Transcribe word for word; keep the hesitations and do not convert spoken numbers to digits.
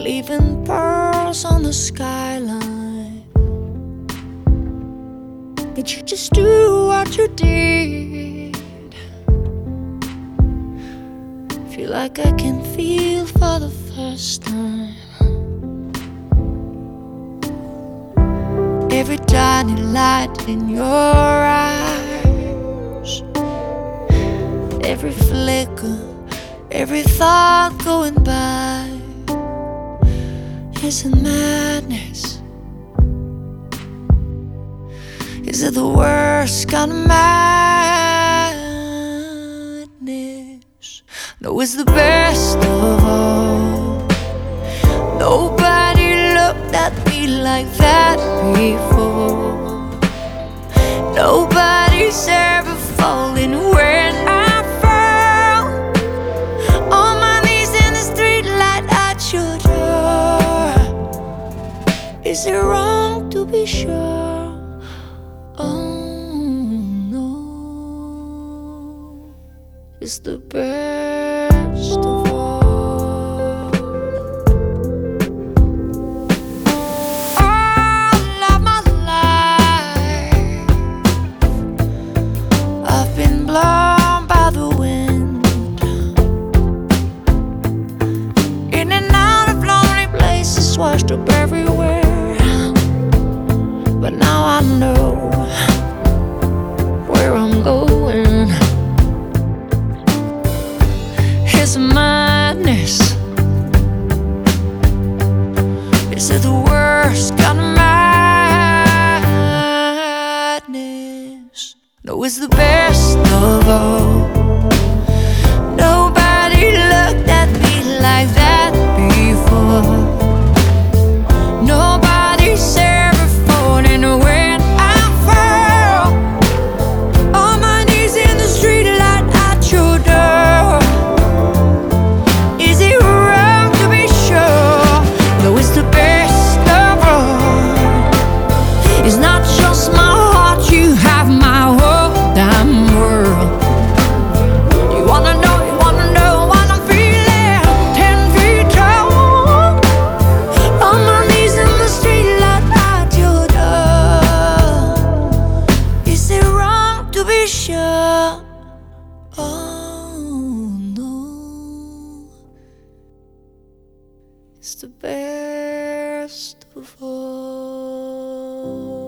leaving pearls on the skyline. Did you just do what you did? Feel like I can feel for the first time. Every tiny light in your eyes, every flicker, every thought going by is a madness. Is it the worst kind of madness? No, it's the best of all. Nobody looked at me like that before. Nobody's ever fallen when I fell. On my knees in the street light at your door. Is it wrong to be sure? Oh no, it's the best of all. All of my life I've been blown by the wind, in and out of lonely places, washed up everywhere. But now I know where I'm going. It's madness. Is it the worst kind of madness? No, it's the best of all. Nobody looked at me like that before. Nobody's ever fallen when I fell. On my knees in the street light at your door. Is it wrong to be sure? No, it's the best of all. It's not just my heart, you have my whole damn world. You wanna know, you wanna know what I'm feeling? Ten feet tall, on my knees in the street light at your door. Is it wrong to be sure? Oh no, it's the best of all.